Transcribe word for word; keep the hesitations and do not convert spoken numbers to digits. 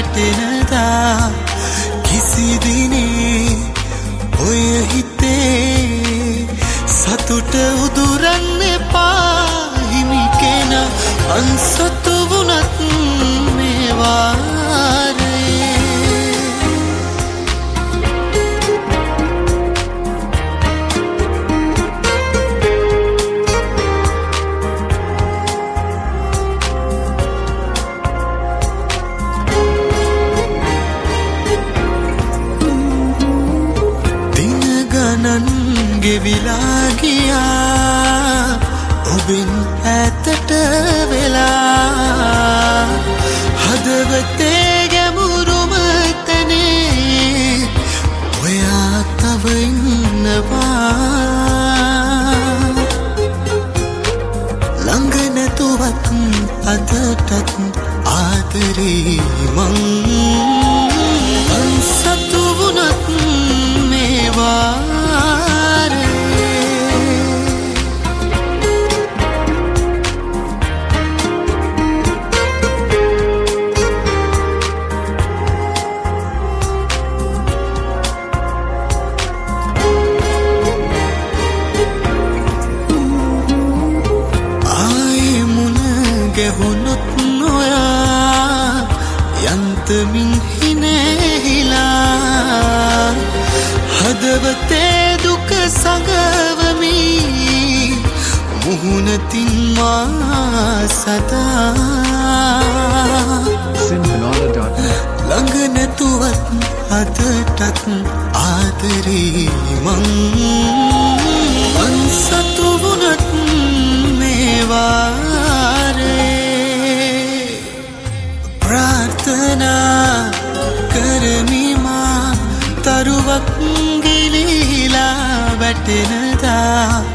වැටෙනදා කිසි දිනේ ඔය හිතේ සතුට උදුරන්න එපා හිමි කෙන අන්සතු වුණත් මේ වාරේ ගෙවිලා ගියා ඔබෙන් ඈතට වෙලා හදවතේ ගැඹුරුම තැනේ ඔයා තව ඉන්නවා ළඟ නැතුවත් අදටත් ආදරේ මං අන්සතු වුණත් මේවා ගැහුණොත් නොයා යන්තමින් හිනැහිලා හදවතේ දුක සඟවමි මුහුණතින් මා සදා ළඟ නැතුවත් අදටත් ආදරේ මං අන්සතු වුණත් මේවා प्रार्थना करमी मां तरुවක් ගිලිලා වැටෙනදා